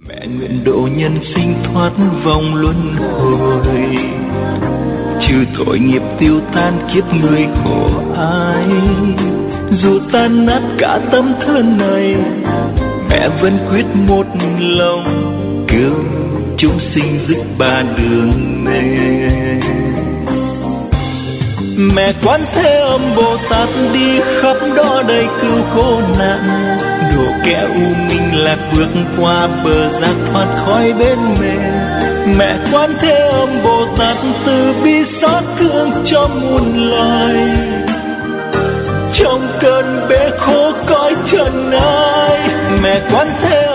Mẹ nguyện độ nhân sinh thoát vòng luân hồi, trừ tội nghiệp tiêu tan kiếp người khổ ai. Dù tan nát cả tấm thân này, mẹ vẫn quyết một lòng cứu chúng sinh dứt ba đường này. Mẹ Quán Thế Âm Bồ Tát đi khắp đó đây cứu khổ nạn, độ kẻ u minh lạc bước qua bờ giác thoát khỏi bên mẹ. Mẹ Quán Thế Âm Bồ Tát từ bi xót thương cho muôn loài, trong cơn bể khổ cõi trần ai. Mẹ Quán Thế